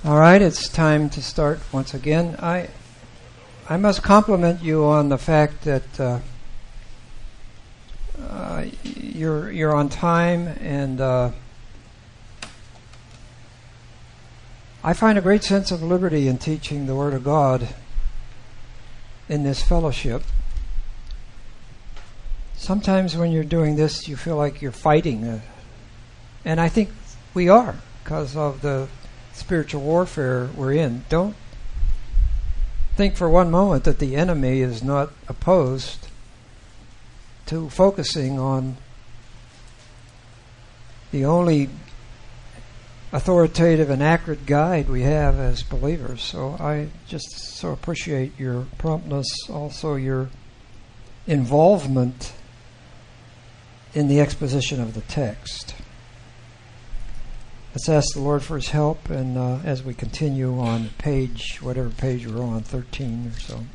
All right, it's time to start once again. I must compliment you on the fact that you're on time, and I find a great sense of liberty in teaching the Word of God in this fellowship. Sometimes when you're doing this, you feel like you're fighting, and I think we are because of the spiritual warfare we're in. Don't think for one moment that the enemy is not opposed to focusing on the only authoritative and accurate guide we have as believers. So I just so appreciate your promptness, also your involvement in the exposition of the text. Let's ask the Lord for His help, and as we continue on page, whatever page we're on, 13 or so.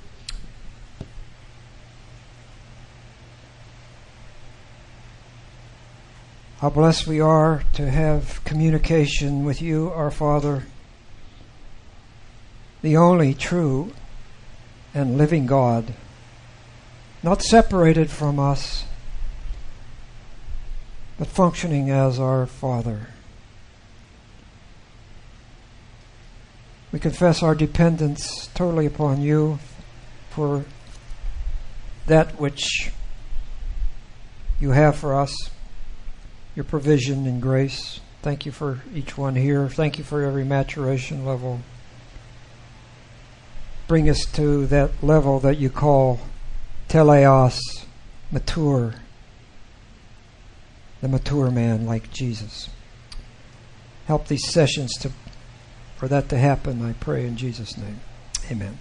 How blessed we are to have communication with you, our Father, the only true and living God, not separated from us, but functioning as our Father. We confess our dependence totally upon you for that which you have for us, your provision and grace. Thank you for each one here. Thank you for every maturation level. Bring us to that level that you call teleos, mature, the mature man like Jesus. Help these sessions for that to happen, I pray in Jesus' name. Amen.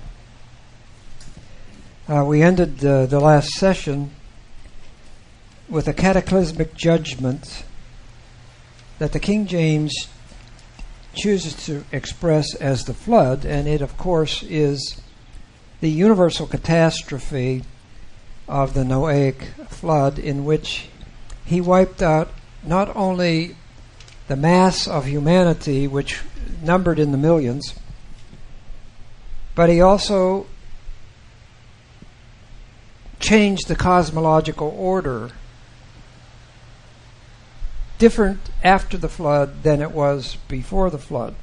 We ended the last session with a cataclysmic judgment that the King James chooses to express as the flood, and it, of course, is the universal catastrophe of the Noahic flood, in which he wiped out not only the mass of humanity, which numbered in the millions, but he also changed the cosmological order, different after the flood than it was before the flood.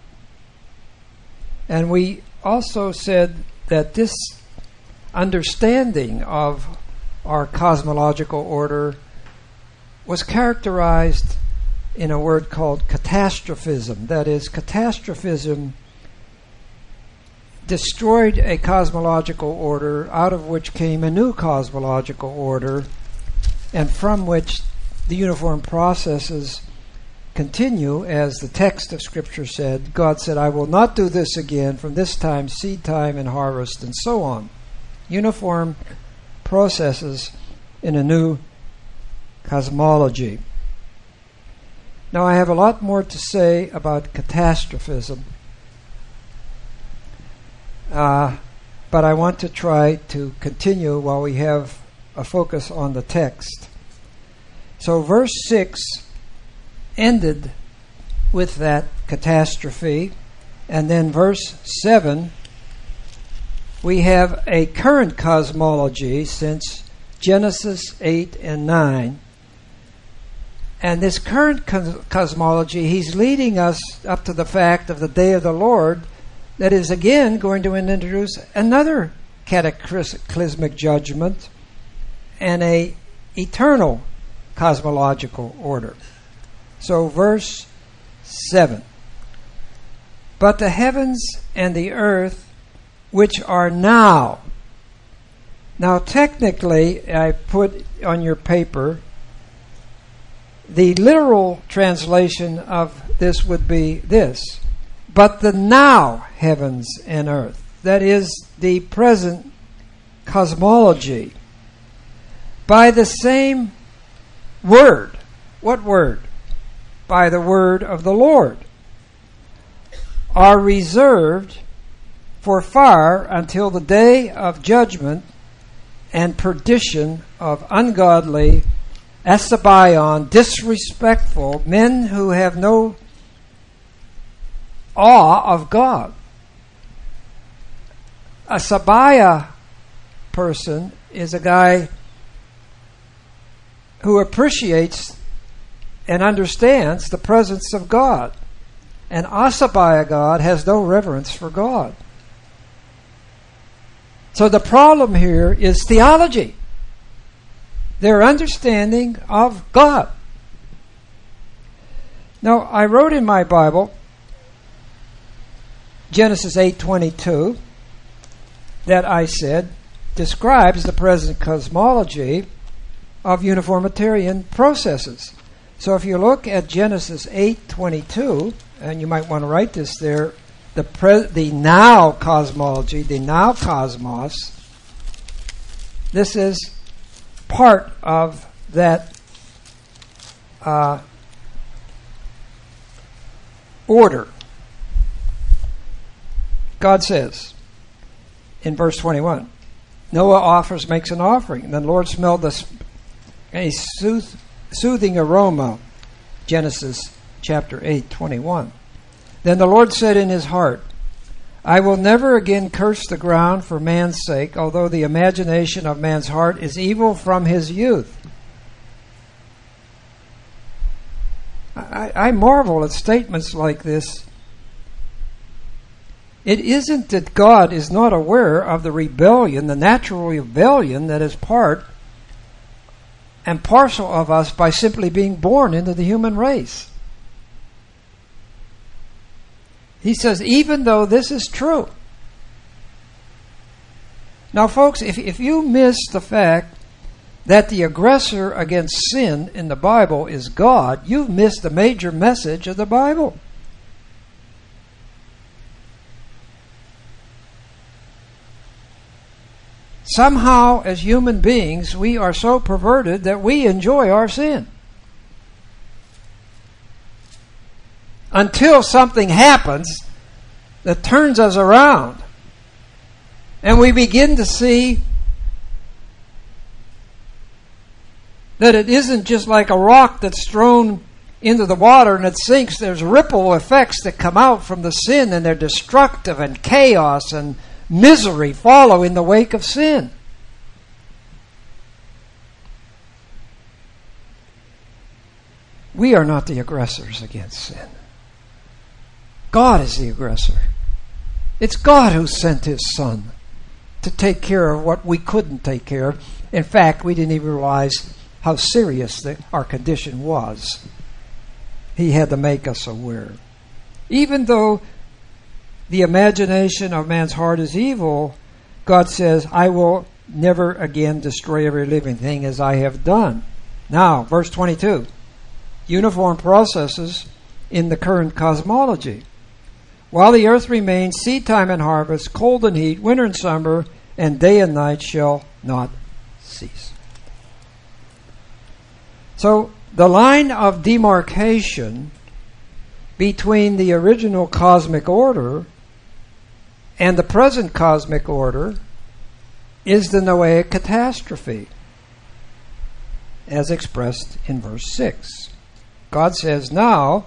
And we also said that this understanding of our cosmological order was characterized in a word called catastrophism. That is, catastrophism destroyed a cosmological order out of which came a new cosmological order, and from which the uniform processes continue, as the text of Scripture said. God said, I will not do this again, from this time, seed time and harvest, and so on. Uniform processes in a new cosmology. Now, I have a lot more to say about catastrophism, but I want to try to continue while we have a focus on the text. So verse 6 ended with that catastrophe, and then verse 7, we have a current cosmology since Genesis 8 and 9. And this current cosmology, he's leading us up to the fact of the day of the Lord that is again going to introduce another cataclysmic judgment and a eternal cosmological order. So verse 7. But the heavens and the earth which are now. Now technically, I put on your paper, the literal translation of this would be this: but the now heavens and earth. That is the present cosmology. By the same word. What word? By the word of the Lord. Are reserved for fire until the day of judgment and perdition of ungodly, asabion, disrespectful, men who have no awe of God. A Sabaya person is a guy who appreciates and understands the presence of God. An Asabaya God has no reverence for God. So the problem here is theology. Their understanding of God. Now, I wrote in my Bible, Genesis 8:22, that I said describes the present cosmology of uniformitarian processes. So if you look at Genesis 8:22, and you might want to write this there, the now cosmology, the now cosmos, this is part of that order. God says in verse 21, Noah makes an offering. And the Lord smelled a soothing aroma. Genesis chapter 8:21. Then the Lord said in his heart, I will never again curse the ground for man's sake, although the imagination of man's heart is evil from his youth. I marvel at statements like this. It isn't that God is not aware of the rebellion, the natural rebellion that is part and parcel of us by simply being born into the human race. He says, even though this is true. Now, folks, if you miss the fact that the aggressor against sin in the Bible is God, you've missed the major message of the Bible. Somehow, as human beings, we are so perverted that we enjoy our sin. Until something happens that turns us around. And we begin to see that it isn't just like a rock that's thrown into the water and it sinks. There's ripple effects that come out from the sin, and they're destructive, and chaos and misery follow in the wake of sin. We are not the aggressors against sin. God is the aggressor. It's God who sent His Son to take care of what we couldn't take care of. In fact, we didn't even realize how serious our condition was. He had to make us aware. Even though the imagination of man's heart is evil, God says, I will never again destroy every living thing as I have done. Now, verse 22. Uniform processes in the current cosmology. While the earth remains, seed time and harvest, cold and heat, winter and summer, and day and night shall not cease. So the line of demarcation between the original cosmic order and the present cosmic order is the Noahic catastrophe, as expressed in verse 6. God says, now,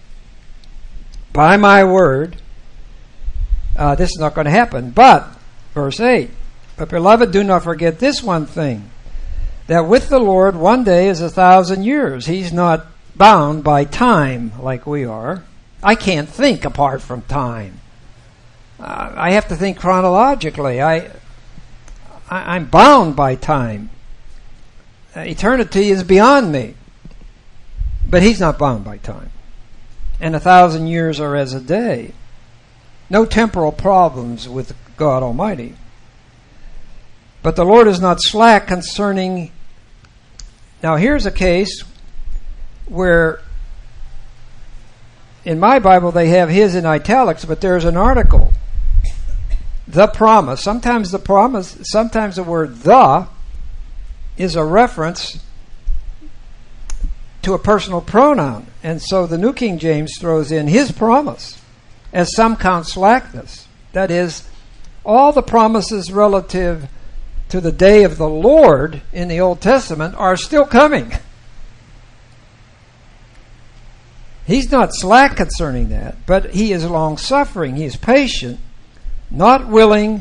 by my word, this is not going to happen. But, verse 8, but beloved, do not forget this one thing, that with the Lord 1 day is 1,000 years. He's not bound by time like we are. I can't think apart from time. I have to think chronologically. I'm bound by time. Eternity is beyond me. But He's not bound by time. And 1,000 years are as a day. No temporal problems with God Almighty. But the Lord is not slack concerning... Now here's a case where in my Bible they have His in italics, but there's an article. The promise. Sometimes the word the is a reference to a personal pronoun. And so the New King James throws in His promise, as some count slackness. That is, all the promises relative to the day of the Lord in the Old Testament are still coming. He's not slack concerning that, but he is long-suffering. He is patient, not willing,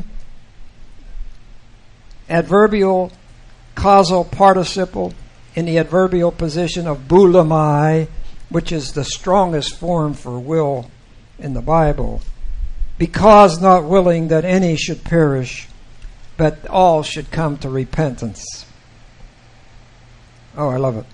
adverbial, causal participle in the adverbial position of boulamai, which is the strongest form for will in the Bible, because not willing that any should perish, but all should come to repentance. Oh, I love it.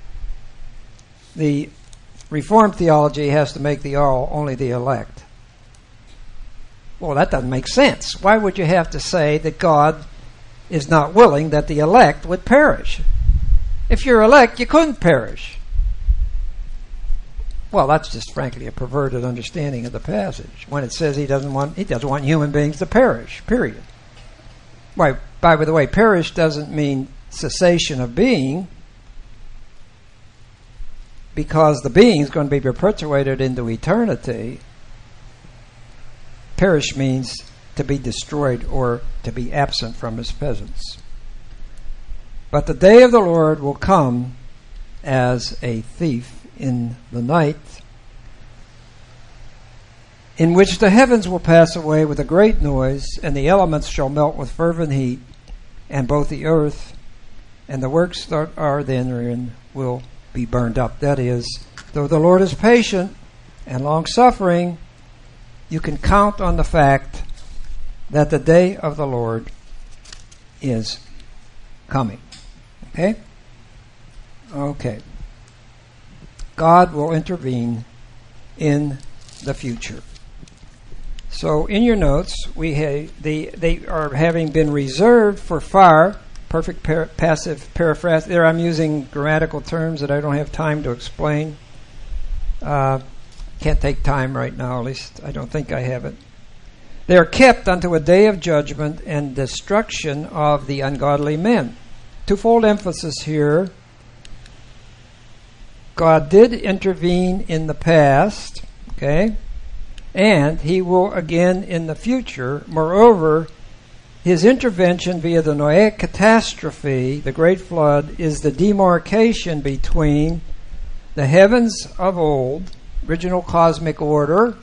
The Reformed theology has to make the all only the elect. Well, that doesn't make sense. Why would you have to say that God is not willing that the elect would perish? If you're elect, you couldn't perish. Well, that's just frankly a perverted understanding of the passage when it says he doesn't want human beings to perish, period. Why, by the way, perish doesn't mean cessation of being, because the being is going to be perpetuated into eternity. Perish means to be destroyed or to be absent from his presence. But the day of the Lord will come as a thief in the night, in which the heavens will pass away with a great noise, and the elements shall melt with fervent heat, and both the earth and the works that are therein will be burned up. That is, though the Lord is patient and long-suffering, you can count on the fact that the day of the Lord is coming. Okay? Okay. God will intervene in the future. So in your notes, they are having been reserved for fire. Perfect passive paraphrase. There I'm using grammatical terms that I don't have time to explain. Can't take time right now, at least I don't think I have it. They are kept unto a day of judgment and destruction of the ungodly men. Twofold emphasis here. God did intervene in the past, okay? And he will again in the future. Moreover, his intervention via the Noahic catastrophe, the great flood, is the demarcation between the heavens of old, original cosmic order.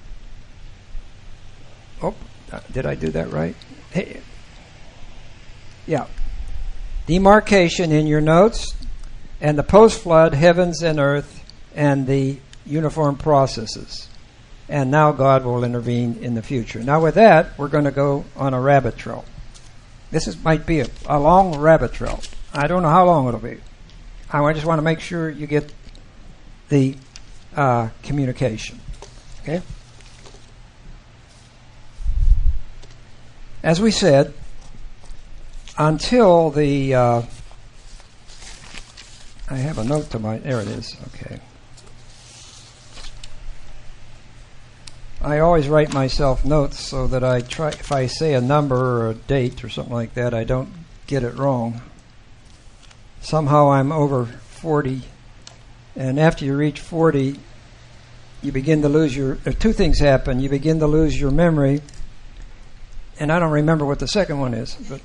Oh, did I do that right? Hey. Yeah. Demarcation in your notes, and the post-flood heavens and earth and the uniform processes. And now God will intervene in the future. Now with that, we're going to go on a rabbit trail. Might be a long rabbit trail. I don't know how long it'll be. I just want to make sure you get the communication. Okay? As we said, until the... I have a note to my... There it is. Okay. I always write myself notes so that I try, if I say a number or a date or something like that, I don't get it wrong. Somehow I'm over 40, and after you reach 40, you begin to lose two things happen. You begin to lose your memory, and I don't remember what the second one is, but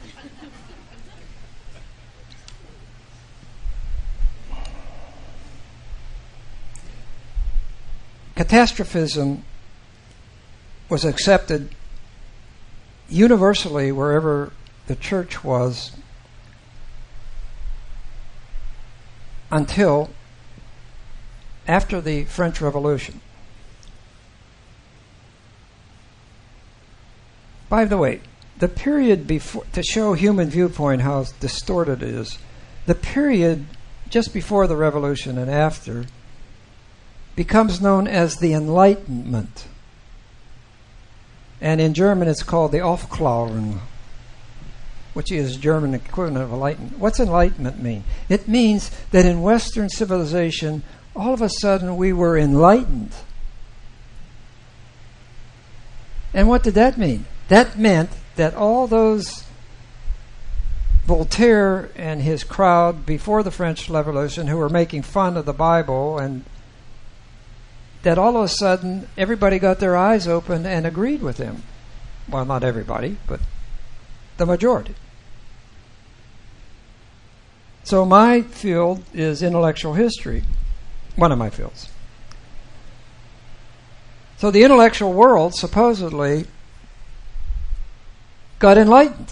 catastrophism was accepted universally wherever the church was until after the French Revolution. By the way, the period before, to show human viewpoint how distorted it is, the period just before the Revolution and after becomes known as the Enlightenment. And in German it's called the Aufklärung, which is German equivalent of enlightenment. What's enlightenment mean? It means that in Western civilization, all of a sudden we were enlightened. And what did that mean? That meant that all those Voltaire and his crowd before the French Revolution who were making fun of the Bible, and that all of a sudden everybody got their eyes open and agreed with him. Well, not everybody, but the majority. So my field is intellectual history, one of my fields. So the intellectual world supposedly got enlightened.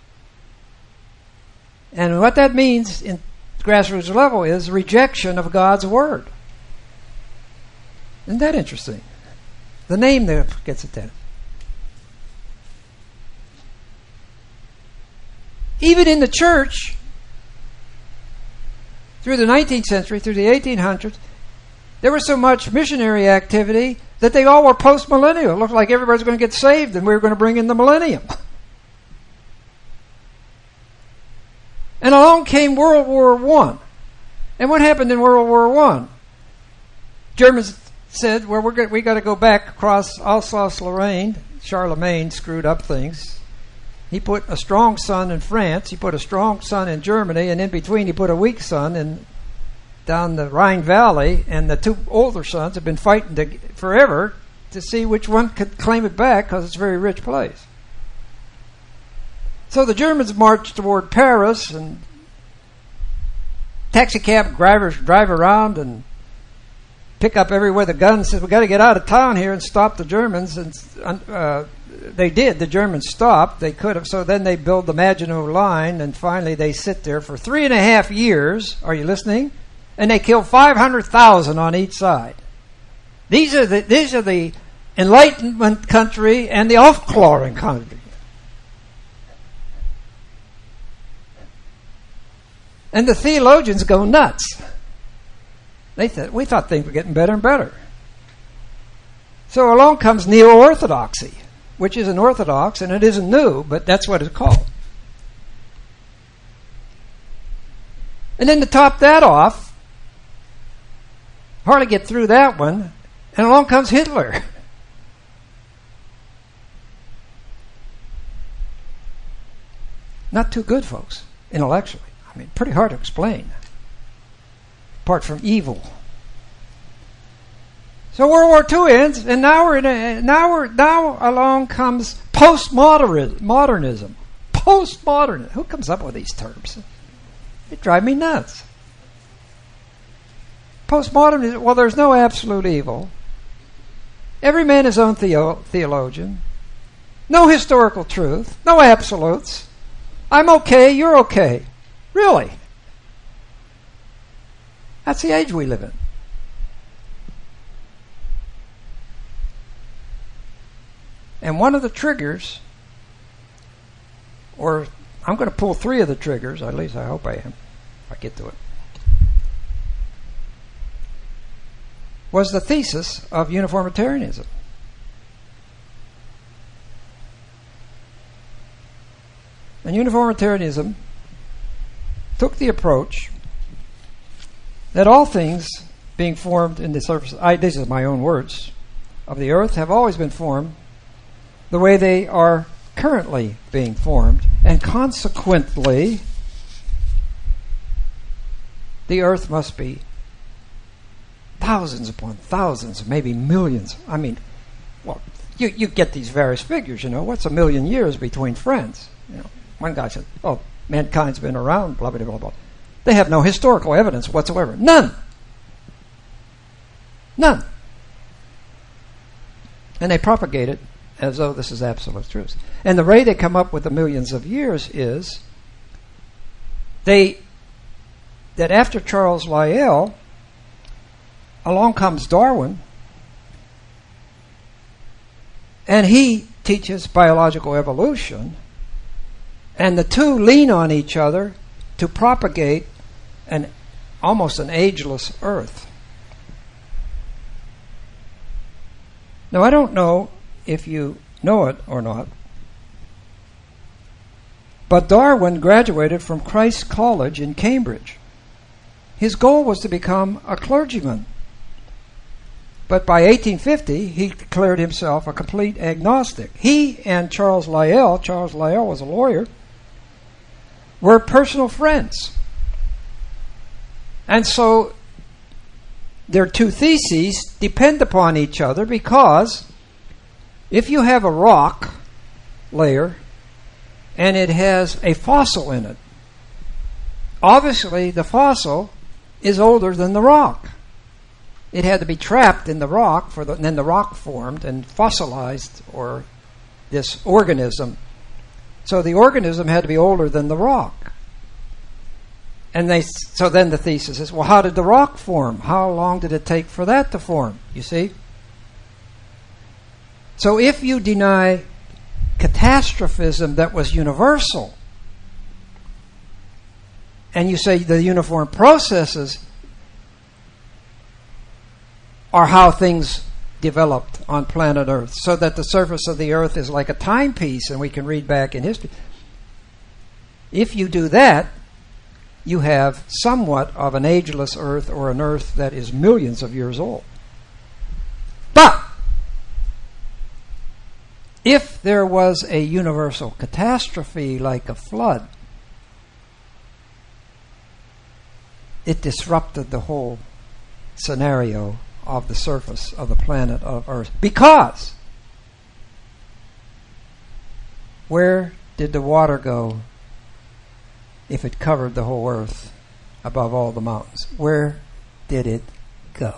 And what that means in grassroots level is rejection of God's Word. Isn't that interesting? The name there gets it then. Even in the church, through the 19th century, through the 1800s, there was so much missionary activity that they all were post-millennial. It looked like everybody's going to get saved and we were going to bring in the millennium. And along came World War I. And what happened in World War I? Germans said, well, we got to go back across Alsace-Lorraine. Charlemagne screwed up things. He put a strong son in France. He put a strong son in Germany. And in between, he put a weak son down the Rhine Valley. And the two older sons have been fighting forever to see which one could claim it back because it's a very rich place. So the Germans marched toward Paris, and taxi cab drivers drive around and pick up everywhere the guns. Said, we got to get out of town here and stop the Germans. And they did. The Germans stopped. They could have. So then they build the Maginot Line, and finally they sit there for 3.5 years. Are you listening? And they kill 500,000 on each side. These are the Enlightenment country and the Aufklärung country. And the theologians go nuts. We thought things were getting better and better. So along comes neo-orthodoxy, which isn't orthodox and it isn't new, but that's what it's called. And then to top that off, hardly get through that one, and along comes Hitler. Not too good, folks, intellectually. I mean, pretty hard to explain, apart from evil. So World War II ends, and now along comes postmodernism. Postmodernism. Who comes up with these terms? They drive me nuts. Postmodernism. Well, there's no absolute evil. Every man his own theologian. No historical truth. No absolutes. I'm okay. You're okay. Really? That's the age we live in. And one of the triggers, or I'm going to pull 3 of the triggers, at least I hope I am, if I get to it, was the thesis of uniformitarianism. And uniformitarianism took the approach that all things being formed in the surface, this is my own words, of the earth have always been formed the way they are currently being formed, and consequently the earth must be thousands upon thousands, maybe millions. I mean, well, you get these various figures, what's 1 million years between friends? One guy said, oh, mankind's been around, blah, blah, blah, blah. They have no historical evidence whatsoever. None. And they propagate it as though this is absolute truth. And the way they come up with the millions of years is that after Charles Lyell, along comes Darwin, and he teaches biological evolution, and the two lean on each other to propagate almost an ageless earth. Now, I don't know if you know it or not, but Darwin graduated from Christ's College in Cambridge. His goal was to become a clergyman. But by 1850, he declared himself a complete agnostic. He and Charles Lyell was a lawyer, were personal friends. And so their two theses depend upon each other, because if you have a rock layer and it has a fossil in it, obviously the fossil is older than the rock. it had to be trapped in the rock, and then the rock formed and fossilized, or this organism. So the organism had to be older than the rock. And so then the thesis is, well, how did the rock form? How long did it take for that to form? You see? So if you deny catastrophism that was universal, and you say the uniform processes are how things developed on planet Earth, so that the surface of the Earth is like a timepiece and we can read back in history. If you do that, you have somewhat of an ageless Earth, or an Earth that is millions of years old. But if there was a universal catastrophe like a flood, it disrupted the whole scenario of the surface of the planet of Earth. Because where did the water go if it covered the whole Earth above all the mountains? Where did it go?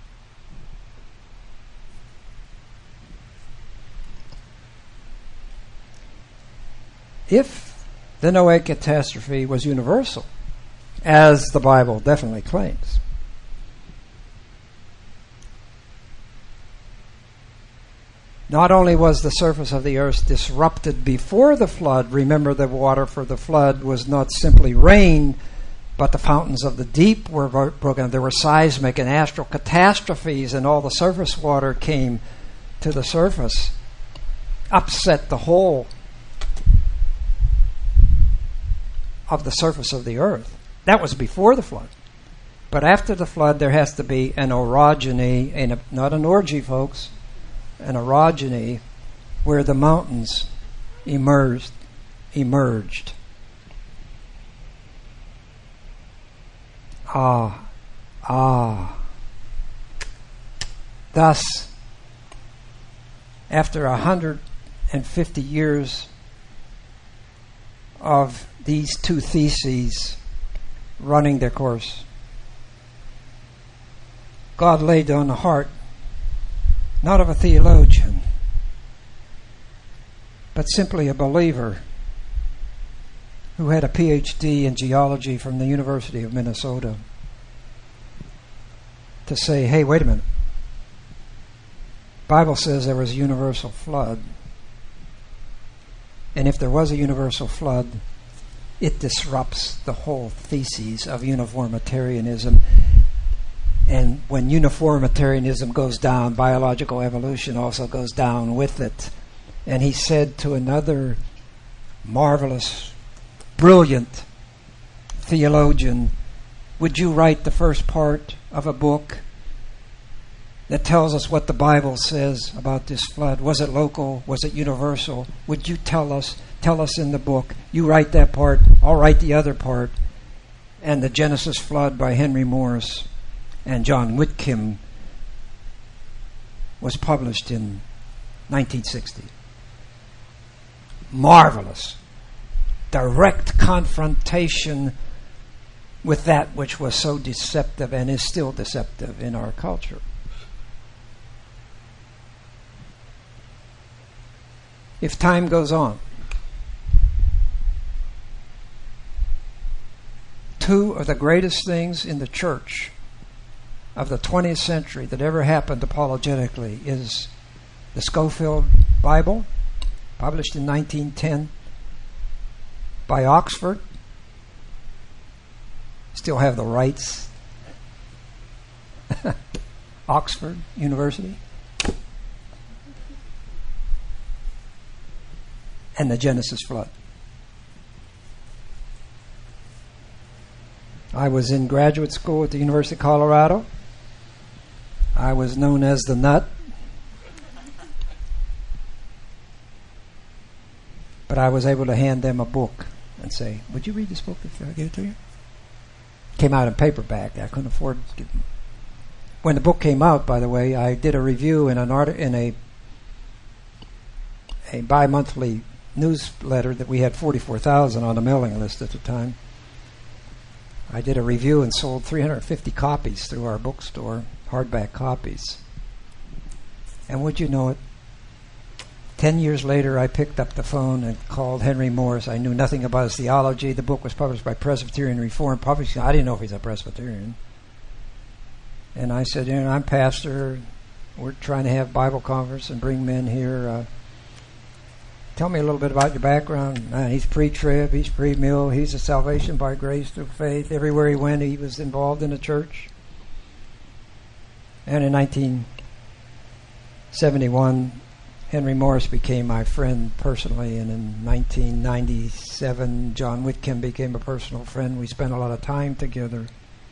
If the Noahic catastrophe was universal, as the Bible definitely claims, not only was the surface of the earth disrupted before the flood, remember the water for the flood was not simply rain, but the fountains of the deep were broken. There were seismic and astral catastrophes, and all the surface water came to the surface, upset the whole of the surface of the earth. That was before the flood. But after the flood, there has to be an orogeny, not an orgy, folks, an orogeny, where the mountains emerged. Thus, after 150 years of these two theses running their course, God laid on the heart, not of a theologian, but simply a believer who had a PhD in geology from the University of Minnesota, to say, hey, wait a minute. The Bible says there was a universal flood. And if there was a universal flood, it disrupts the whole thesis of uniformitarianism. And when uniformitarianism goes down, biological evolution also goes down with it. And he said to another marvelous, brilliant theologian, would you write the first part of a book that tells us what the Bible says about this flood? Was it local? Was it universal? Would you tell us in the book? You write that part, I'll write the other part. And the Genesis Flood by Henry Morris and John Whitcomb was published in 1960. Marvelous. Direct confrontation with that which was so deceptive and is still deceptive in our culture. If time goes on, two of the greatest things in the church of the 20th century that ever happened apologetically is the Scofield Bible, published in 1910 by Oxford. Still have the rights. Oxford University. And the Genesis Flood. I was in graduate school at the University of Colorado. I was known as the Nut. But I was able to hand them a book and say, would you read this book if I give it to you? Came out in paperback. I couldn't afford to give them. When the book came out, by the way, I did a review in a bi-monthly newsletter that we had 44,000 on the mailing list at the time. I did a review and sold 350 copies through our bookstore. hardback copies. And would you know it, 10 years later, I picked up the phone and called Henry Morris. I knew nothing about his theology. The book was published by Presbyterian Reform Publishing. I didn't know if he's a Presbyterian. And I said, I'm pastor. We're trying to have Bible conference and bring men here. Tell me a little bit about your background. He's pre-trib, he's pre-mill, he's a salvation by grace through faith. Everywhere he went, he was involved in the church. And in 1971, Henry Morris became my friend personally, and in 1997, John Whitcomb became a personal friend. We spent a lot of time together.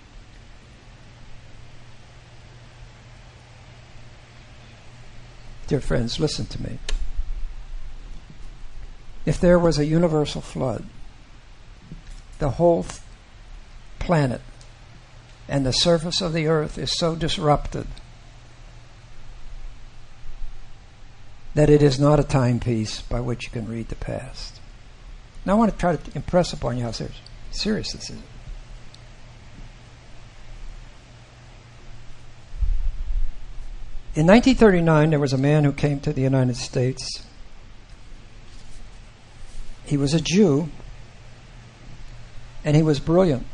Dear friends, listen to me. If there was a universal flood, the whole planet and the surface of the earth is so disrupted that it is not a timepiece by which you can read the past. Now I want to try to impress upon you how serious this is. In 1939, there was a man who came to the United States. He was a Jew, and he was brilliant.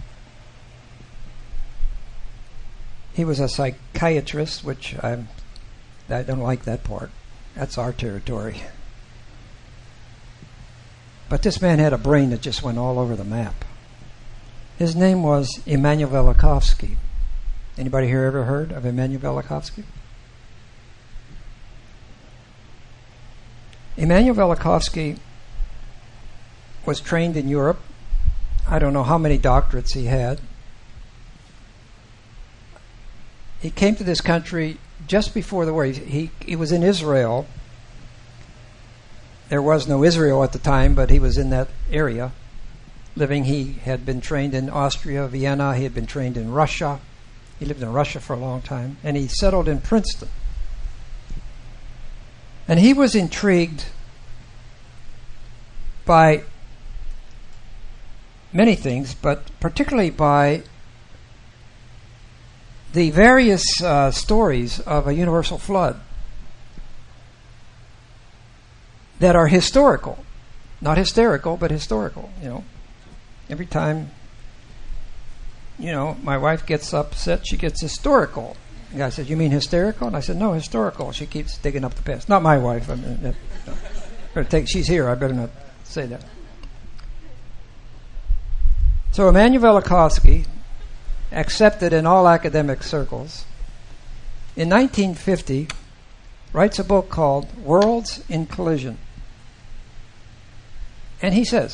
He was a psychiatrist, which I don't like that part. That's our territory. But this man had a brain that just went all over the map. His name was Immanuel Velikovsky. Anybody here ever heard of Immanuel Velikovsky? Immanuel Velikovsky was trained in Europe. I don't know how many doctorates he had. He came to this country just before the war. He was in Israel. There was no Israel at the time, but he was in that area living. He had been trained in Austria, Vienna. He had been trained in Russia. He lived in Russia for a long time. And he settled in Princeton. And he was intrigued by many things, but particularly by the various stories of a universal flood that are historical. Not hysterical, but historical. Every time, my wife gets upset, she gets historical. The guy said, "You mean hysterical?" And I said, "No, historical." She keeps digging up the past. Not my wife. She's here. I better not say that. So Immanuel Velikovsky, accepted in all academic circles, in 1950 writes a book called Worlds in Collision. And he says,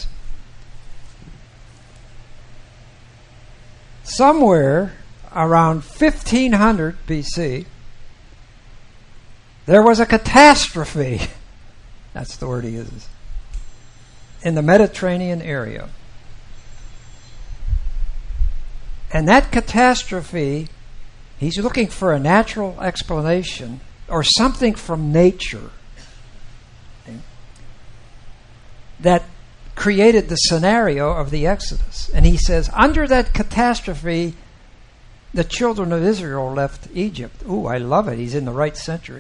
somewhere around 1500 BC, there was a catastrophe, that's the word he uses, in the Mediterranean area. And that catastrophe, he's looking for a natural explanation or something from nature that created the scenario of the Exodus. And he says, under that catastrophe, the children of Israel left Egypt. Ooh, I love it. He's in the right century.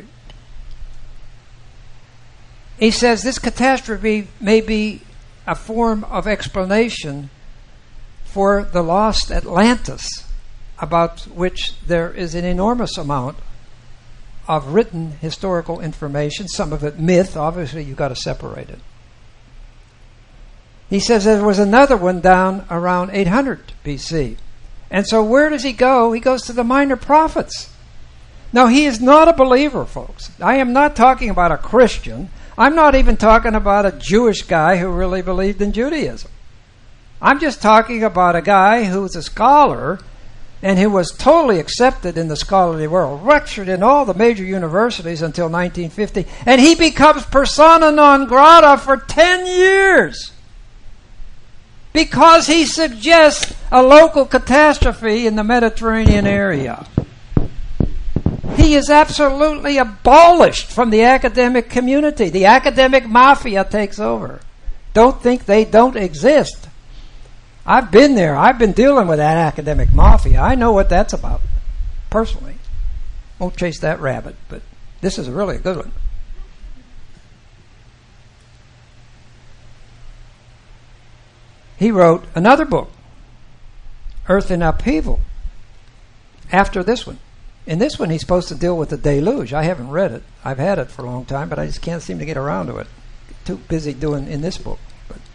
He says this catastrophe may be a form of explanation for the lost Atlantis, about which there is an enormous amount of written historical information, some of it myth. Obviously, you've got to separate it. He says there was another one down around 800 BC. And so where does he go? He goes to the Minor Prophets. Now, he is not a believer, folks. I am not talking about a Christian. I'm not even talking about a Jewish guy who really believed in Judaism. I'm just talking about a guy who's a scholar and who was totally accepted in the scholarly world, lectured in all the major universities until 1950, and he becomes persona non grata for 10 years because he suggests a local catastrophe in the Mediterranean area. He is absolutely abolished from the academic community. The academic mafia takes over. Don't think they don't exist. I've been there. I've been dealing with that academic mafia. I know what that's about, personally. Won't chase that rabbit, but this is really a good one. He wrote another book, Earth in Upheaval, after this one. In this one, he's supposed to deal with the deluge. I haven't read it. I've had it for a long time, but I just can't seem to get around to it. Too busy doing in this book.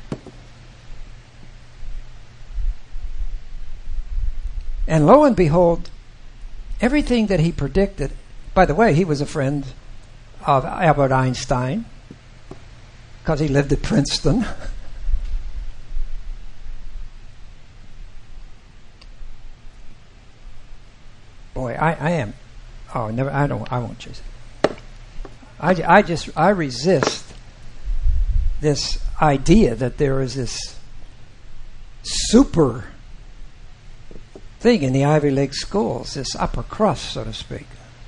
And lo and behold, everything that he predicted, by the way, he was a friend of Albert Einstein because he lived at Princeton. Boy, I am. Oh, never. I won't chase it. I resist this idea that there is this super thing in the Ivy League schools, this upper crust, so to speak.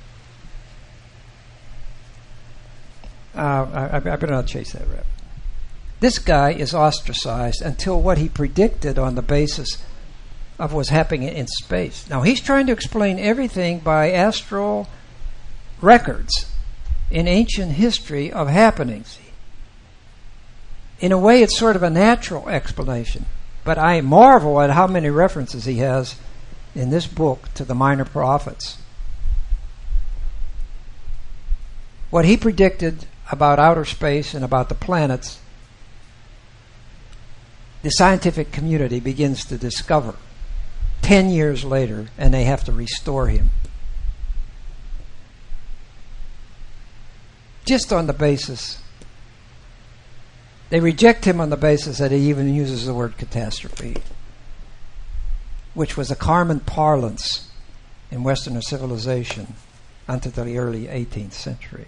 I better not chase that rabbit. This guy is ostracized until what he predicted on the basis of what's happening in space. Now, he's trying to explain everything by astral records in ancient history of happenings. In a way, it's sort of a natural explanation. But I marvel at how many references he has in this book to the minor prophets. What he predicted about outer space and about the planets, the scientific community begins to discover 10 years later, and they have to restore him. Just on the basis, they reject him on the basis that he even uses the word catastrophe, which was a common parlance in Western civilization until the early 18th century.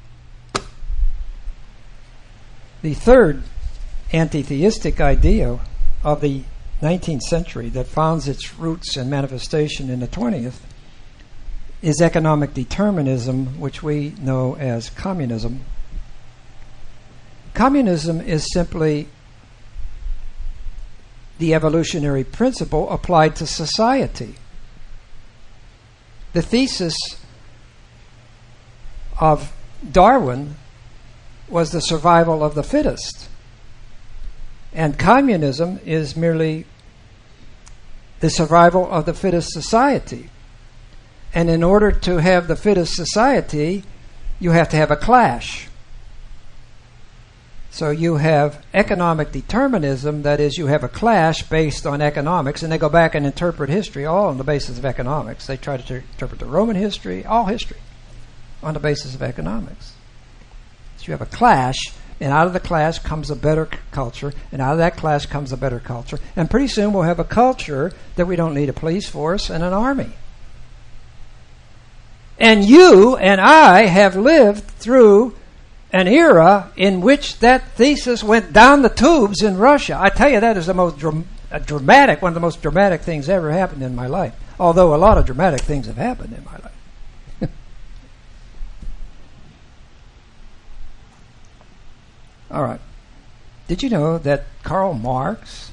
The third anti-theistic idea of the 19th century that finds its roots and manifestation in the 20th is economic determinism, which we know as communism. Communism is simply the evolutionary principle applied to society. The thesis of Darwin was the survival of the fittest. And communism is merely the survival of the fittest society. And in order to have the fittest society, you have to have a clash. So you have economic determinism, that is, you have a clash based on economics, and they go back and interpret history all on the basis of economics. They try to interpret the Roman history, all history, on the basis of economics. So you have a clash, and out of the clash comes a better culture, and out of that clash comes a better culture. And pretty soon we'll have a culture that we don't need a police force and an army. And you and I have lived through an era in which that thesis went down the tubes in Russia. I tell you, that is the most dramatic, one of the most dramatic things ever happened in my life. Although a lot of dramatic things have happened in my life. All right. Did you know that Karl Marx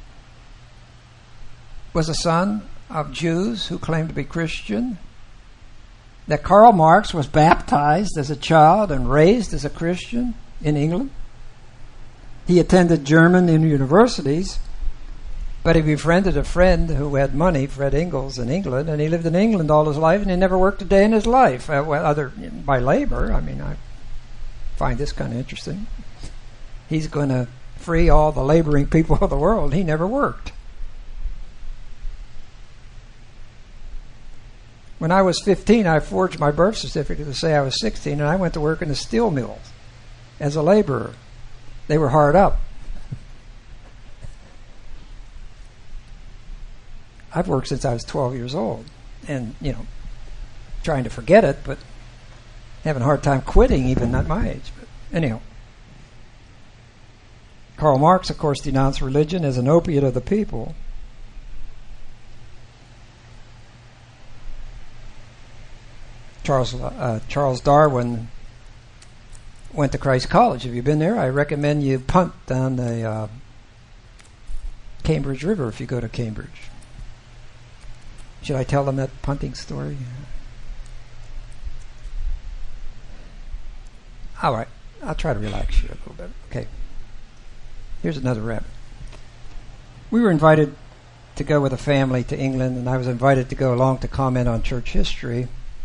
was a son of Jews who claimed to be Christian? That Karl Marx was baptized as a child and raised as a Christian in England? He attended German universities, but he befriended a friend who had money, Fred Engels, in England, and he lived in England all his life, and he never worked a day in his life, other by labor. I mean, I find this kind of interesting. He's going to free all the laboring people of the world. He never worked. When I was 15, I forged my birth certificate to say I was 16, and I went to work in the steel mills as a laborer. They were hard up. I've worked since I was 12 years old, and, trying to forget it, but having a hard time quitting even at my age. But anyhow. Karl Marx, of course, denounced religion as an opiate of the people. Charles Darwin went to Christ College. Have you been there? I recommend you punt down the Cambridge River if you go to Cambridge. Should I tell them that punting story? All right. I'll try to relax you a little bit. Okay. Here's another rabbit. We were invited to go with a family to England, and I was invited to go along to comment on church history.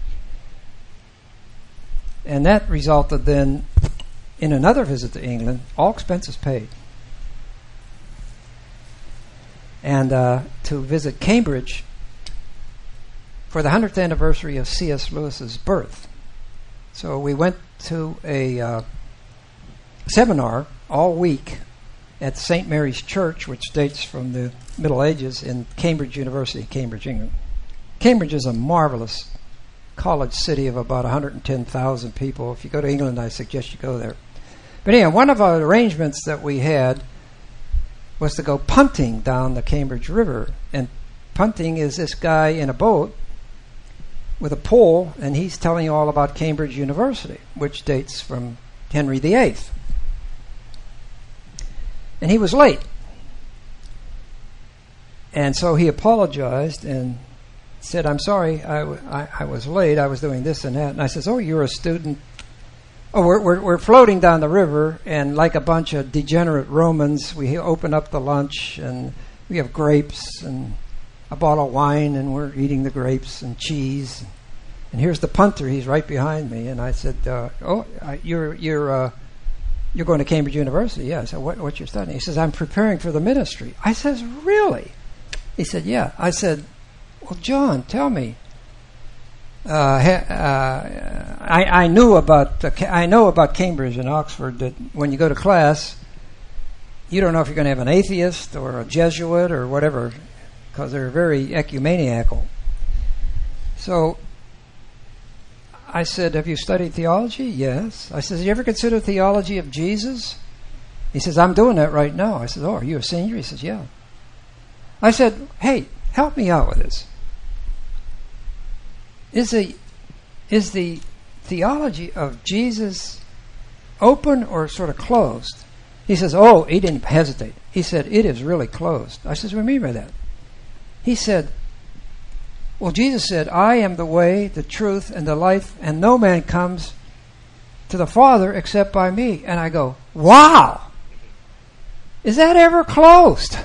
And that resulted then in another visit to England, all expenses paid. And to visit Cambridge for the 100th anniversary of C.S. Lewis's birth. So we went to a seminar all week at St. Mary's Church, which dates from the Middle Ages, in Cambridge University, Cambridge, England. Cambridge is a marvelous college city of about 110,000 people. If you go to England, I suggest you go there. But anyway, one of our arrangements that we had was to go punting down the Cambridge River. And punting is this guy in a boat with a pole, and he's telling you all about Cambridge University, which dates from Henry VIII. And he was late. And so he apologized and said, I'm sorry, I was late. I was doing this and that. And I says, oh, you're a student. Oh, we're floating down the river, and like a bunch of degenerate Romans, we open up the lunch, and we have grapes and a bottle of wine, and we're eating the grapes and cheese. And here's the punter. He's right behind me. And I said, you're going to Cambridge University? Yeah. I said, what you're studying? He says, I'm preparing for the ministry. I says, really? He said, yeah. I said, well, John, tell me. I know about Cambridge and Oxford, that when you go to class, you don't know if you're going to have an atheist or a Jesuit or whatever, because they're very ecumeniacal. So I said, have you studied theology? Yes. I said, have you ever considered theology of Jesus? He says, I'm doing that right now. I said, oh, are you a senior? He says, yeah. I said, hey, help me out with this. Is the theology of Jesus open or sort of closed? He says, oh, he didn't hesitate. He said, it is really closed. I says, what do you mean by that? He said, well, Jesus said, I am the way, the truth, and the life, and no man comes to the Father except by me. And I go, wow! Is that ever closed?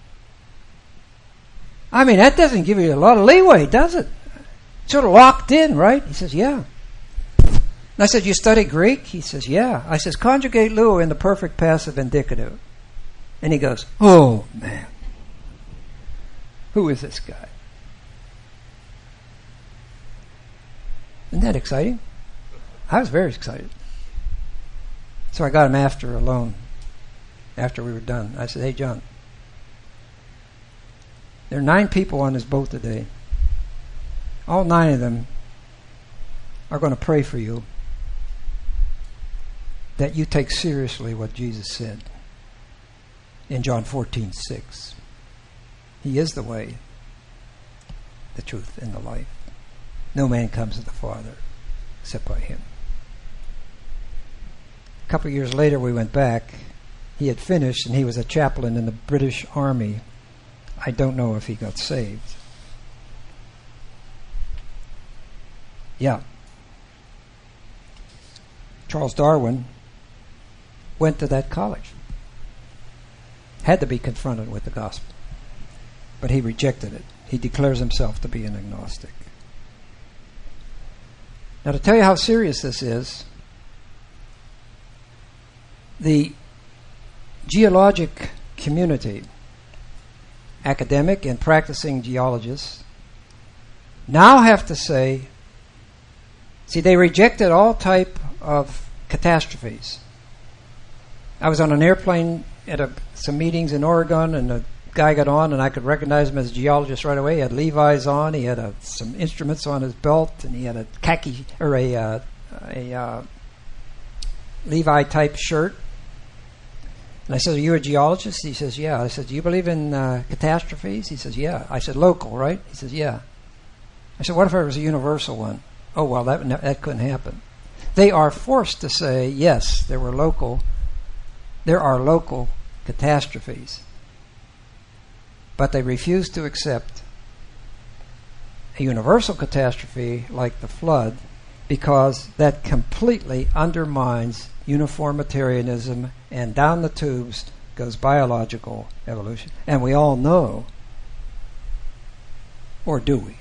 I mean, that doesn't give you a lot of leeway, does it? Sort of locked in, right? He says, yeah. And I said, you study Greek? He says, yeah. I says, conjugate Lou in the perfect passive indicative. And he goes, oh, man. Who is this guy? Isn't that exciting? I was very excited. So I got him alone, after we were done. I said, hey, John, there are 9 people on this boat today. All 9 of them are going to pray for you that you take seriously what Jesus said in John 14:6. He is the way, the truth, and the life. No man comes to the Father except by him. A couple of years later, we went back. He had finished, and he was a chaplain in the British Army. I don't know if he got saved. Yeah. Charles Darwin went to that college. Had to be confronted with the gospel. But he rejected it. He declares himself to be an agnostic. Now, to tell you how serious this is, the geologic community, academic and practicing geologists, now have to say, see, they rejected all type of catastrophes. I was on an airplane at some meetings in Oregon, and a guy got on, and I could recognize him as a geologist right away. He had Levi's on, he had some instruments on his belt, and he had a khaki or a Levi type shirt. And I said, "Are you a geologist?" He says, "Yeah." I said, "Do you believe in catastrophes?" He says, "Yeah." I said, "Local, right?" He says, "Yeah." I said, "What if it was a universal one?" "Oh, well, that couldn't happen." They are forced to say, yes, there are local catastrophes. But they refuse to accept a universal catastrophe like the flood because that completely undermines uniformitarianism, and down the tubes goes biological evolution. And we all know, or do we,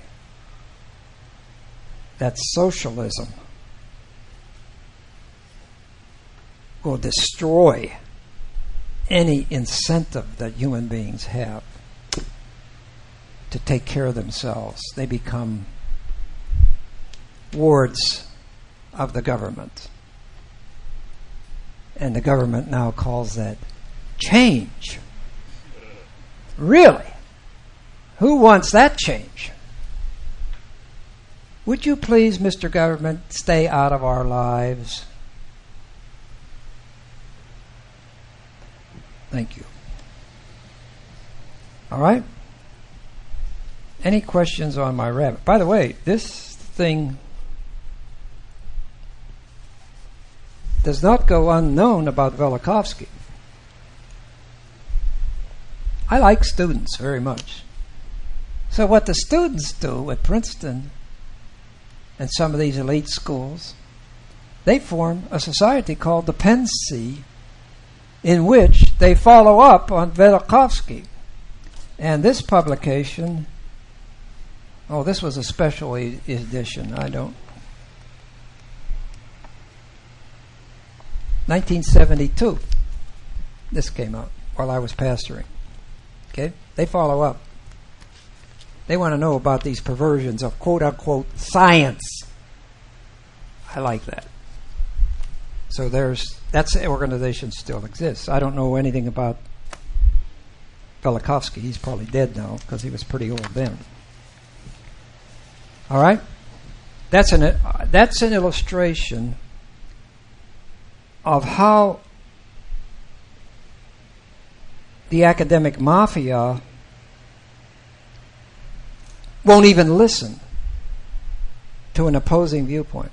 that socialism will destroy any incentive that human beings have to take care of themselves. They become wards of the government. And the government now calls that change. Really? Who wants that change? Would you please, Mr. Government, stay out of our lives? Thank you. All right? Any questions on my rabbit? By the way, this thing does not go unknown about Velikovsky. I like students very much. So what the students do at Princeton and some of these elite schools, they form a society called the PENSI, in which they follow up on Velikovsky. And this publication, this was a special edition. 1972, this came out while I was pastoring. Okay? They follow up. They want to know about these perversions of quote-unquote science. I like that. So that organization still exists. I don't know anything about Velikovsky. He's probably dead now because he was pretty old then. All right? That's an illustration of how the academic mafia won't even listen to an opposing viewpoint.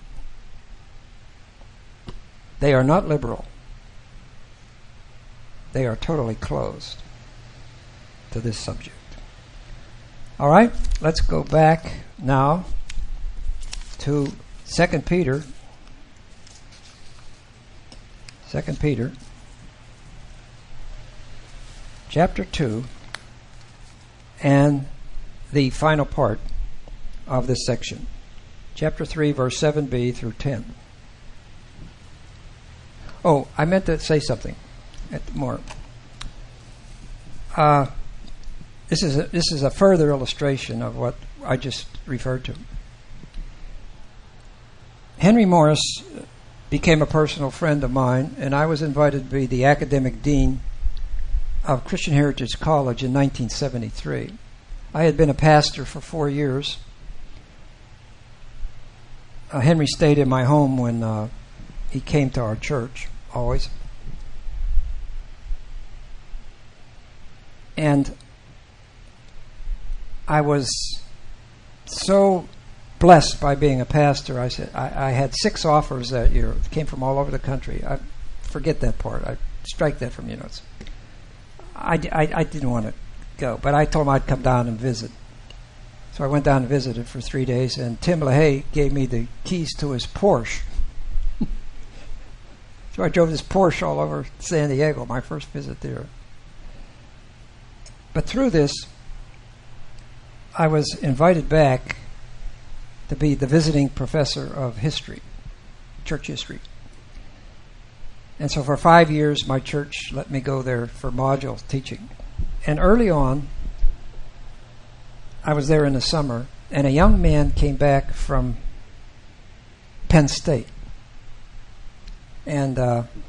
They are not liberal. They are totally closed to this subject. All right, let's go back now to 2 Peter. 2 Peter chapter 2 and the final part of this section. Chapter 3, verse 7b through 10. Oh, I meant to say something more. This is a further illustration of what I just referred to. Henry Morris became a personal friend of mine, and I was invited to be the academic dean of Christian Heritage College in 1973. I had been a pastor for 4 years. Henry stayed in my home when he came to our church, always. And I was so blessed by being a pastor. I said I had 6 offers that year. It came from all over the country. I forget that part. I strike that from your notes. I didn't want to go, but I told him I'd come down and visit. So I went down and visited for 3 days, and Tim LaHaye gave me the keys to his Porsche. So I drove this Porsche all over San Diego, my first visit there. But through this, I was invited back to be the visiting professor of history, church history. And so for 5 years, my church let me go there for module teaching. And early on, I was there in the summer, and a young man came back from Penn State. And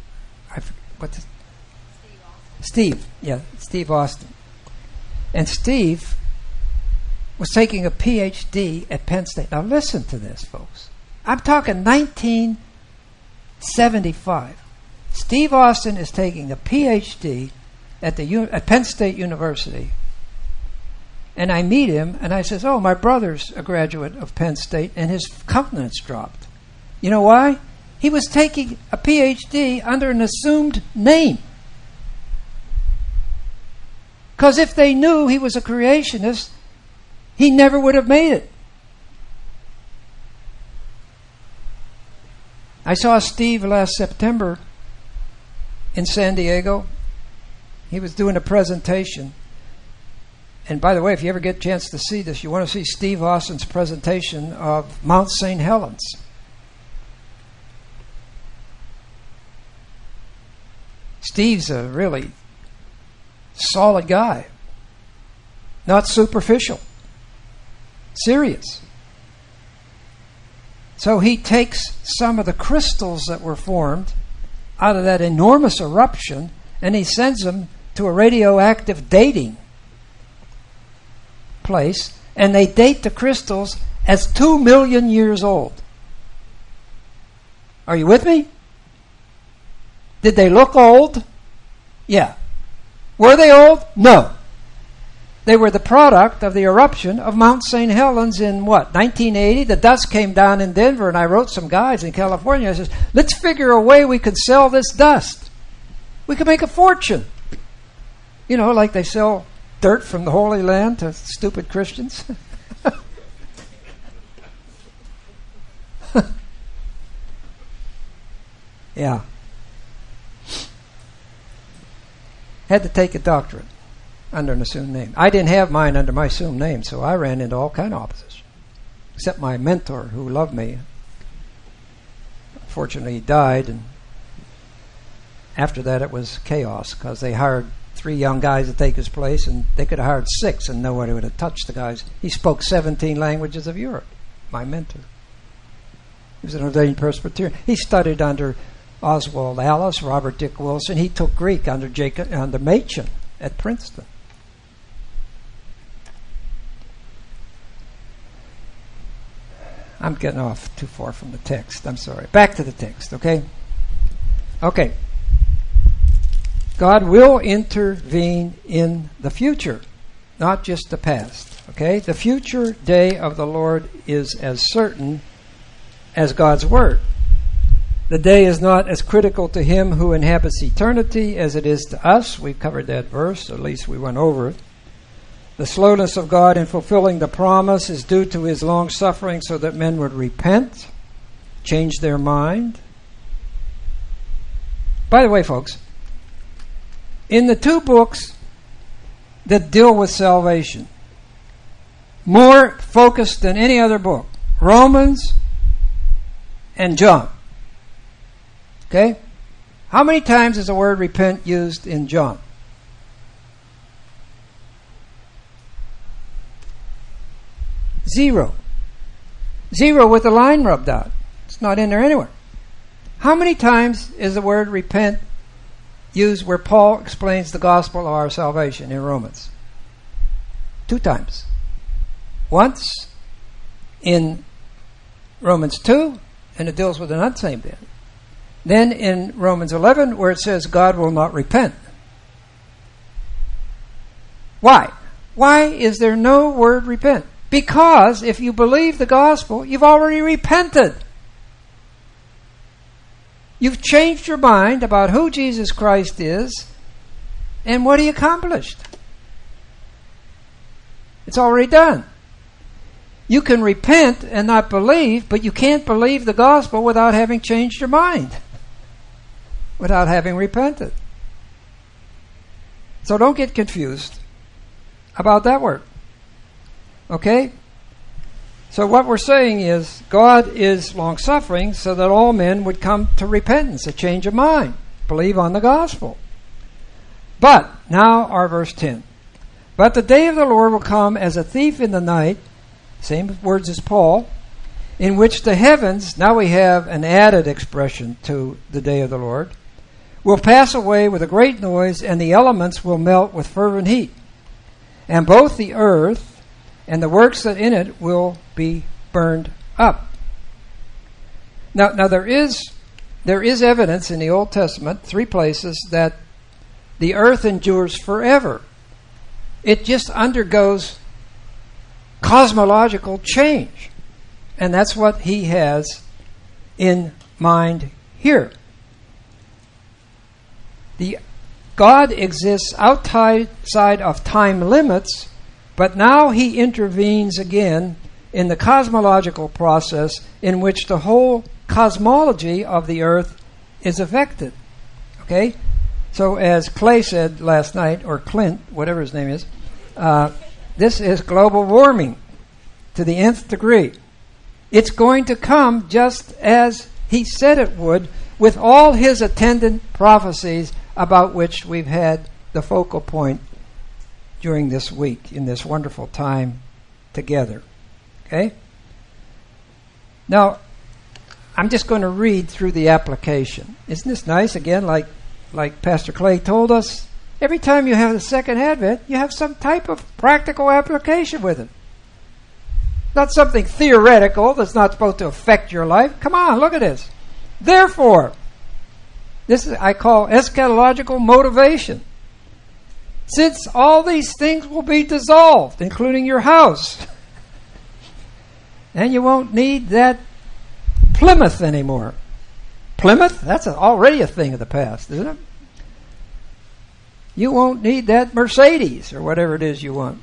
Steve Austin. And Steve was taking a PhD at Penn State. Now listen to this, folks. I'm talking 1975. Steve Austin is taking a PhD at Penn State University. And I meet him, and I says, "Oh, my brother's a graduate of Penn State," and his countenance dropped. You know why? He was taking a PhD under an assumed name. Because if they knew he was a creationist, he never would have made it. I saw Steve last September in San Diego. He was doing a presentation. And by the way, if you ever get a chance to see this, you want to see Steve Austin's presentation of Mount St. Helens. Steve's a really solid guy. Not superficial. Serious. So he takes some of the crystals that were formed out of that enormous eruption and he sends them to a radioactive dating place, and they date the crystals as 2 million years old. Are you with me? Did they look old? Yeah. Were they old? No. They were the product of the eruption of Mount St. Helens in what, 1980? The dust came down in Denver, and I wrote some guys in California. I said, let's figure a way we could sell this dust. We could make a fortune. You know, like they sell dirt from the Holy Land to stupid Christians. Yeah. Had to take a doctorate under an assumed name. I didn't have mine under my assumed name, so I ran into all kind of opposition. Except my mentor, who loved me. Fortunately, he died, and after that it was chaos, because they hired 3 young guys to take his place, and they could have hired 6, and nobody would have touched the guys. He spoke 17 languages of Europe, my mentor. He was an ordained Presbyterian. He studied under Oswald Alice, Robert Dick Wilson. He took Greek under Machen at Princeton. I'm getting off too far from the text. I'm sorry. Back to the text, okay? Okay. God will intervene in the future, not just the past, okay? The future day of the Lord is as certain as God's word. The day is not as critical to him who inhabits eternity as it is to us. We've covered that verse, at least we went over it. The slowness of God in fulfilling the promise is due to his long suffering so that men would repent, change their mind. By the way, folks, in the 2 books that deal with salvation, more focused than any other book, Romans and John. Okay? How many times is the word repent used in John? 0. 0 with the line rubbed out. It's not in there anywhere. How many times is the word repent used where Paul explains the gospel of our salvation in Romans? 2 times. Once in Romans 2, and it deals with an unsaved man. Then in Romans 11, where it says God will not repent. Why? Why is there no word repent? Because if you believe the gospel, you've already repented. You've changed your mind about who Jesus Christ is and what he accomplished. It's already done. You can repent and not believe, but you can't believe the gospel without having changed your mind, without having repented. So don't get confused about that word. Okay? So what we're saying is God is long-suffering so that all men would come to repentance, a change of mind, believe on the gospel. But, now our verse 10. But the day of the Lord will come as a thief in the night, same words as Paul, in which the heavens, now we have an added expression to the day of the Lord, will pass away with a great noise, and the elements will melt with fervent heat. And both the earth and the works that in it will be burned up. Now there is evidence in the Old Testament, 3 places, that the earth endures forever. It just undergoes cosmological change. And that's what he has in mind here. God exists outside of time limits, but now he intervenes again in the cosmological process in which the whole cosmology of the earth is affected. Okay? So as Clay said last night, or Clint, whatever his name is, this is global warming to the nth degree. It's going to come just as he said it would, with all his attendant prophecies about which we've had the focal point during this week in this wonderful time together. Okay? Now, I'm just going to read through the application. Isn't this nice? Again, like Pastor Clay told us, every time you have the second advent, you have some type of practical application with it. Not something theoretical that's not supposed to affect your life. Come on, look at this. Therefore, this is I call eschatological motivation. Since all these things will be dissolved, including your house, and you won't need that Plymouth anymore. Plymouth? That's already a thing of the past, isn't it? You won't need that Mercedes or whatever it is you want.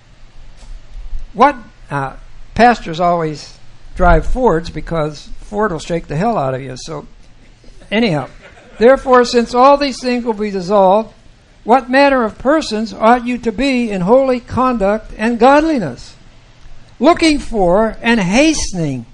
What pastors always drive Fords because Ford will shake the hell out of you. So anyhow, therefore, since all these things will be dissolved, what manner of persons ought you to be in holy conduct and godliness, looking for and hastening,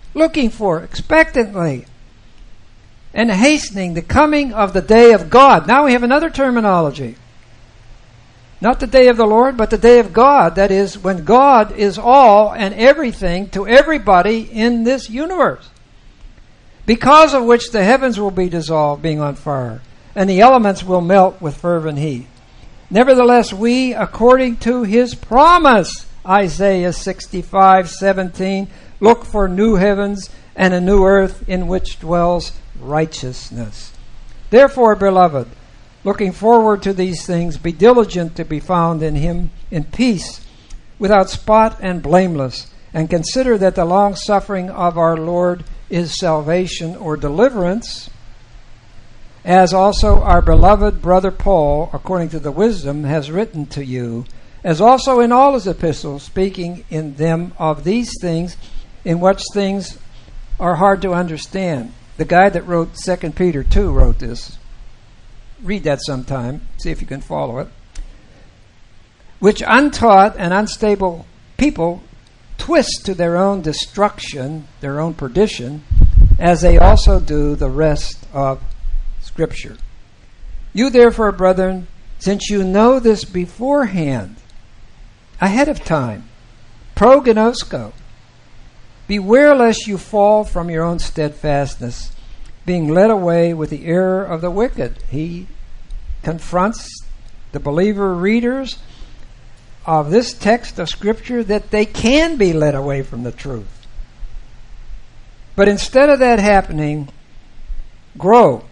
expectantly, and hastening the coming of the day of God. Now we have another terminology. Not the day of the Lord, but the day of God. That is, when God is all and everything to everybody in this universe. Because of which the heavens will be dissolved, being on fire, and the elements will melt with fervent heat. Nevertheless, we, according to his promise, Isaiah 65:17, look for new heavens and a new earth in which dwells righteousness. Therefore, beloved, looking forward to these things, be diligent to be found in him in peace, without spot and blameless, and consider that the long suffering of our Lord is salvation or deliverance, as also our beloved brother Paul, according to the wisdom, has written to you, as also in all his epistles, speaking in them of these things, in which things are hard to understand. The guy that wrote 2 Peter 2 wrote this. Read that sometime. See if you can follow it. Which untaught and unstable people twist to their own destruction, their own perdition, as they also do the rest of Scripture. You therefore, brethren, since you know this beforehand, ahead of time, prognosko, beware lest you fall from your own steadfastness, being led away with the error of the wicked. He confronts the believer readers of this text of Scripture that they can be led away from the truth. But instead of that happening, grow.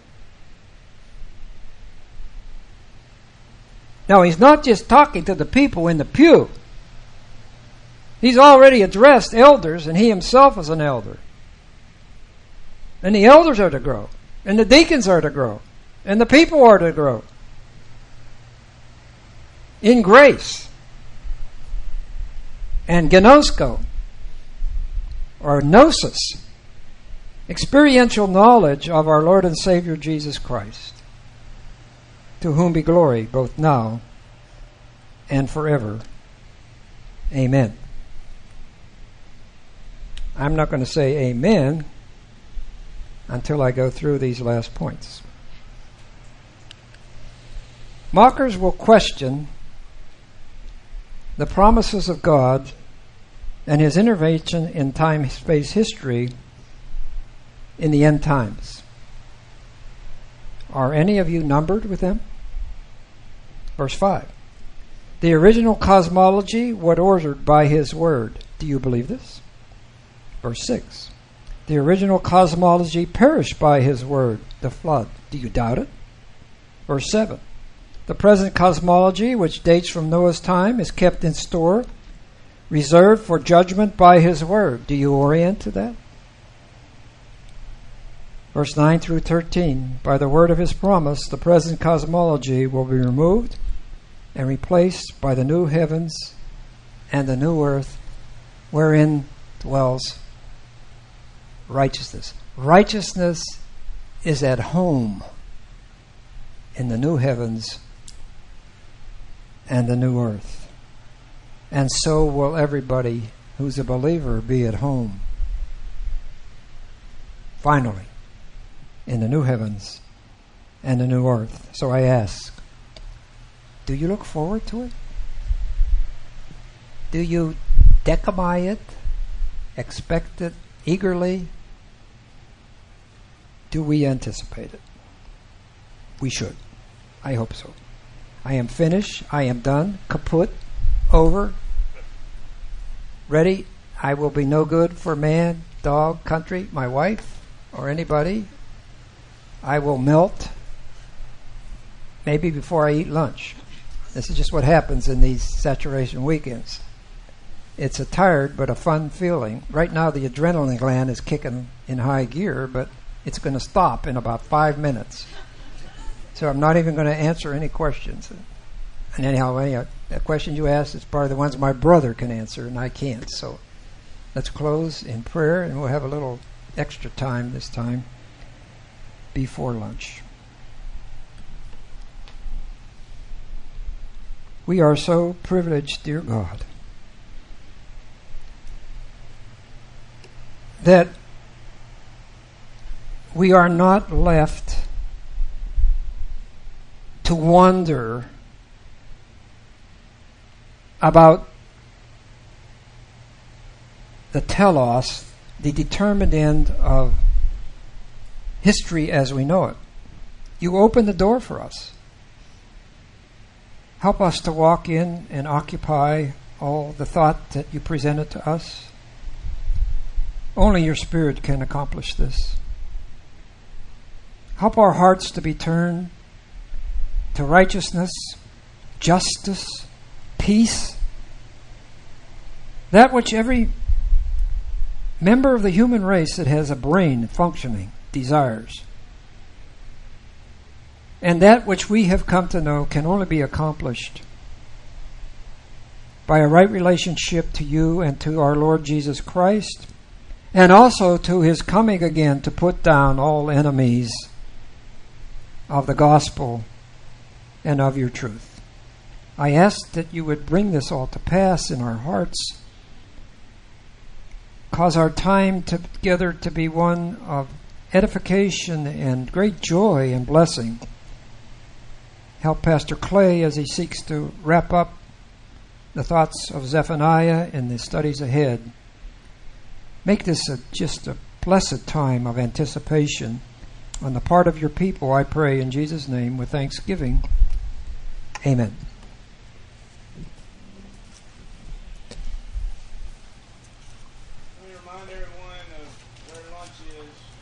Now, he's not just talking to the people in the pew. He's already addressed elders, and he himself is an elder. And the elders are to grow, and the deacons are to grow, and the people are to grow in grace and gnosko, or gnosis, experiential knowledge of our Lord and Savior Jesus Christ, to whom be glory both now and forever. Amen. I'm not going to say amen until I go through these last points. Mockers will question the promises of God and his intervention in time-space history in the end times. Are any of you numbered with them? Verse 5. The original cosmology was ordered by his word. Do you believe this? Verse 6. The original cosmology perished by his word, the flood. Do you doubt it? Verse 7. The present cosmology, which dates from Noah's time, is kept in store, reserved for judgment by his word. Do you orient to that? Verse 9 through 13. By the word of his promise, the present cosmology will be removed and replaced by the new heavens and the new earth, wherein dwells righteousness. righteousness is at home in the new heavens and the new earth. And so will everybody who's a believer be at home, finally, in the new heavens and the new earth. So I ask, do you look forward to it? Do you decimate it, expect it eagerly? Do we anticipate it? We should. I hope so. I am finished. I am done. Kaput. Over. Ready? I will be no good for man, dog, country, my wife, or anybody. I will melt maybe before I eat lunch. This is just what happens in these saturation weekends. It's a tired but a fun feeling. Right now the adrenaline gland is kicking in high gear, but it's going to stop in about 5 minutes. So I'm not even going to answer any questions. And anyhow, the question you asked is part of the ones my brother can answer and I can't. So let's close in prayer, and we'll have a little extra time this time before lunch. We are so privileged, dear God, that we are not left to wonder about the telos, the determined end of history as we know it. You open the door for us. Help us to walk in and occupy all the thought that you presented to us. Only your Spirit can accomplish this. Help our hearts to be turned to righteousness, justice, peace, that which every member of the human race that has a brain functioning desires. And that which we have come to know can only be accomplished by a right relationship to you and to our Lord Jesus Christ, and also to his coming again to put down all enemies of the gospel and of your truth. I ask that you would bring this all to pass in our hearts. Cause our time together to be one of edification and great joy and blessing. Help Pastor Clay as he seeks to wrap up the thoughts of Zephaniah in the studies ahead. Make this just a blessed time of anticipation on the part of your people, I pray in Jesus' name with thanksgiving. Amen. Let me remind everyone of where lunch is.